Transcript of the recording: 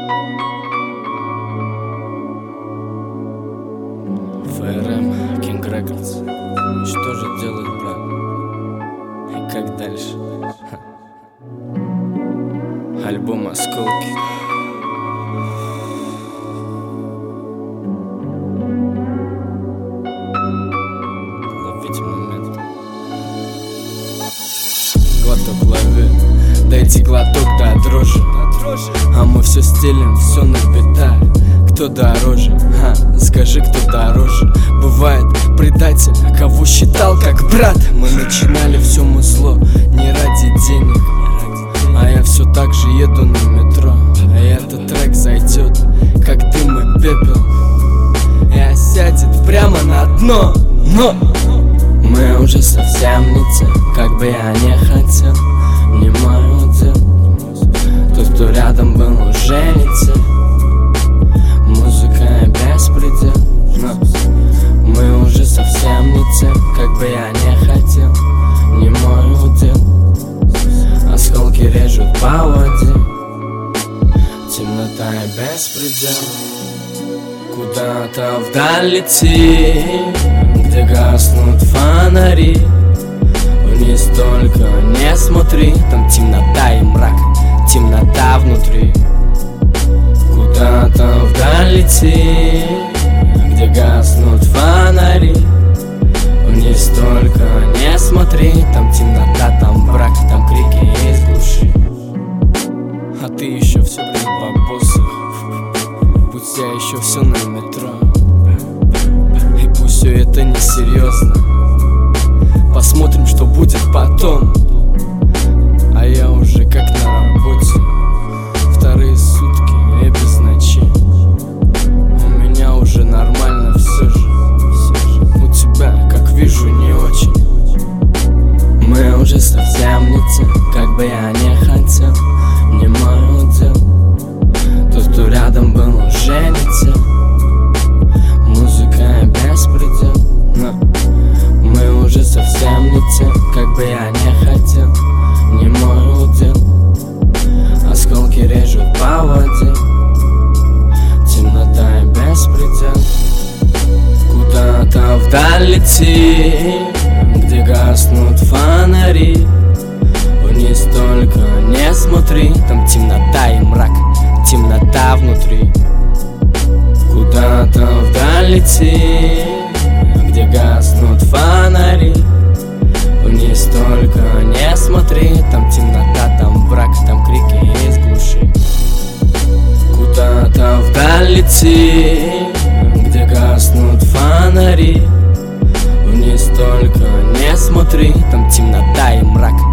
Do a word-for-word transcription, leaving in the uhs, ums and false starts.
эф эр эм, King Records. И что же делать, брат? И как дальше? Ха. Альбом «Осколки». Ловите момент. Глоток лови, дайте глоток до дрожи. А мы все стелим, все напитаем. Кто дороже? Ха, скажи, кто дороже? Бывает предатель, кого считал как брат. Мы начинали все музло не ради денег, а я все так же еду на метро. И этот трек зайдет, как дым и пепел, и осядет прямо на дно. Но мы уже совсем не те, как бы я не хотел. Не мой удел, тот, кто рядом был, уже не те. Музыка и беспредел, но мы уже совсем не те, как бы я не хотел. Не мой удел, осколки режут по воде. Темнота и беспредел. Куда-то вдаль лети, где гаснут фонари. Вниз только не смотри, там темнота и мрак, темнота внутри. Куда-то вдаль лети, где гаснут фонари. Вниз только не смотри, там темнота, там мрак, там крики из глуши. А ты еще все блин бабосах, пусть я еще все на метро. И пусть все это несерьезно, посмотрим, что будет потом. А я уже как на работе, вторые сутки и без ночей. У меня уже нормально все же, у тебя, как вижу, не очень. Мы уже совсем не те, как бы я не хотел. Не мой удел, тот, кто рядом был, уже не те. Музыка и беспредел, но мы уже совсем не те, как бы я не хотел. Не мой удел, осколки режут по воде. Темнота и беспредел. Куда-то вдаль лети, где гаснут фонари. Вниз только не смотри, там темнота и мрак, темнота внутри. Куда-то вдаль лети, где гаснут фонари. Вниз только не смотри, там темнота, там враг, там крики из глуши. Куда-то вдаль лети, где гаснут фонари. Вниз только не смотри, там темнота и мрак,